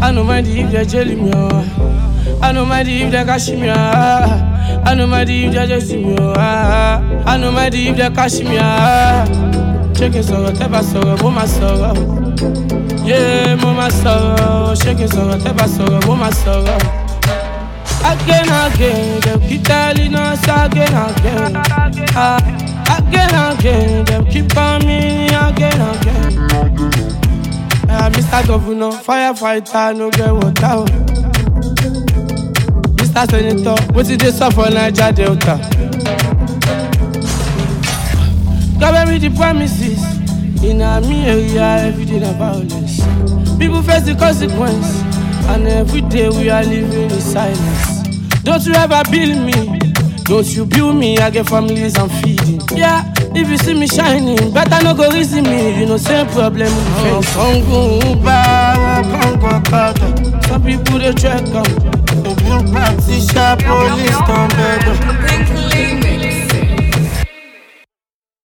I no mind if they jelly me. I no mind if they cash me. I no mind if they just me. I no mind if they cash me. Shaking sorrow, teba sorrow, mama sorrow. Yeah, mama sorrow. Shaking sorrow, teba sorrow, mama sorrow. Again, them keep telling us again. Again, them keep coming again. Mr. Governor, firefighter, no get water. Mr. Senator, what did they suffer Niger Delta? Cover me the promises. In a me area, every day the violence. People face the consequence, and every day we are living in silence. Don't you ever build me, don't you build me, I get families I'm feeding. Yeah, if you see me shining, better no go reason me, you know same problem we face. Some people they check them, they build practice, police.